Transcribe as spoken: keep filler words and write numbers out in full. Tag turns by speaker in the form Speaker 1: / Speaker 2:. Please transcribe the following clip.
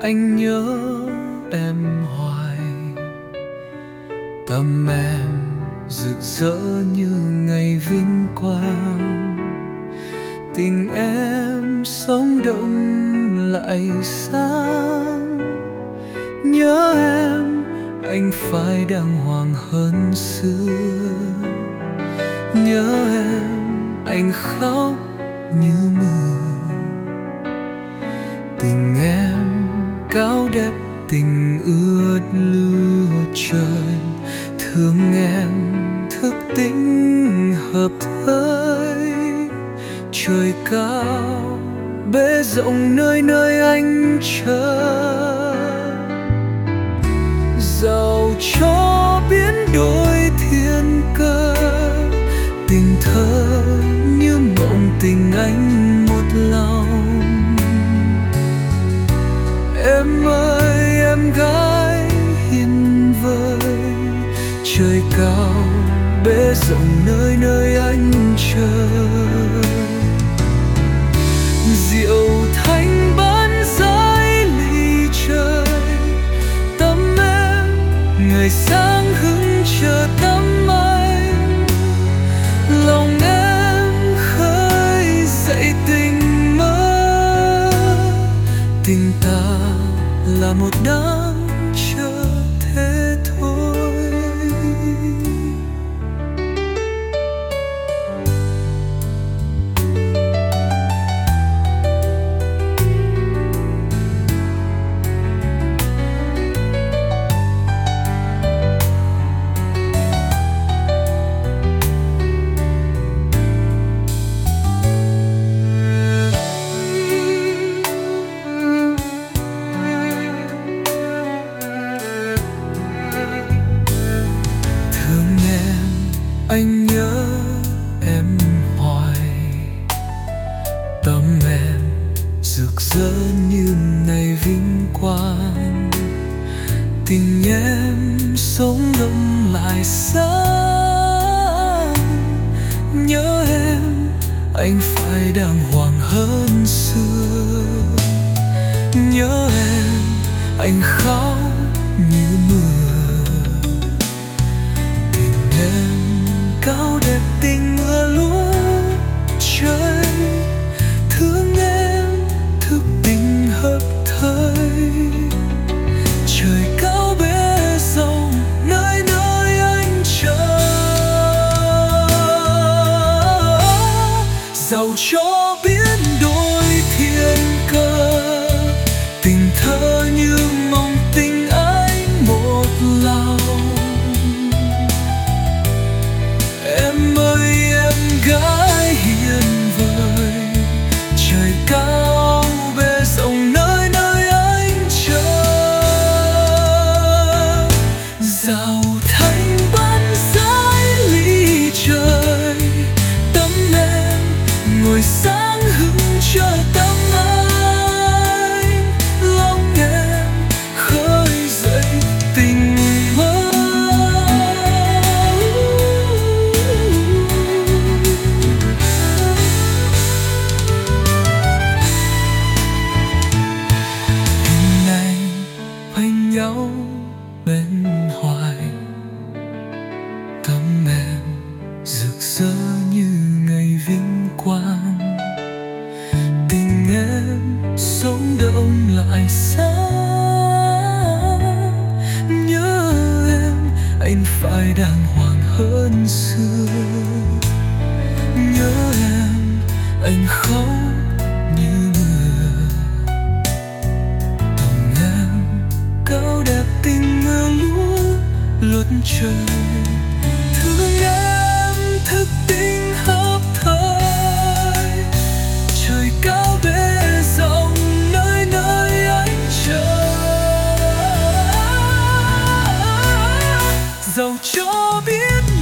Speaker 1: anh nhớ em hoài. Tâm em rực rỡ như ngày vinh quang, tình em sống động lại sáng. Nhớ em anh phải đàng hoàng hơn xưa. Nhớ em anh khóc như mưa. Tình em cao đẹp, tình ướt lửa trời. Thương em thức tỉnh hợp thời. Trời cao bể rộng nơi nơi anh chờ. Dẫu cho biến đổi thiên cơ, tình thơ như mộng tình anh một lòng. Em ơi em gái hiền vời, trời cao bể rộng nơi nơi anh chờ. Diệu thanh bán giải ly trời, tâm em ngày sáng hứng chờ tắm anh. Lòng em khơi dậy tình mơ, tình ta là một đám chờ thế thôi. Anh nhớ em hoài. Tâm em rực rỡ như ngày vinh quang, tình em sống động lại sáng. Nhớ em anh phải đàng hoàng hơn xưa. Nhớ em anh khóc như mưa. Tình em cao đẹp, tình mưa lúa trời. Thương em thức tình hợp thời. Trời cao bể rộng nơi nơi anh chờ. Dẫu cho biến đổi thiên cơ, tình thơ như mong tình anh một lòng. Em ơi em gái hiền vời, trời cao bể rộng nơi nơi anh chờ. Dạo thanh bán giải ly trời, tâm em ngồi sáng hứng chờ tắm anh. Lòng em khơi dậy tình mơ. Nhau bên hoài, tâm em rực rỡ như ngày vinh quang, tình em sống động lại sáng. Nhớ em anh phải đàng hoàng hơn xưa. Nhớ em anh khóc như mưa. Cao đẹp tình mưa lúa luật trời. Thương em thức tình hợp thời. Trời cao bể rộng nơi nơi anh chờ. Dẫu cho biết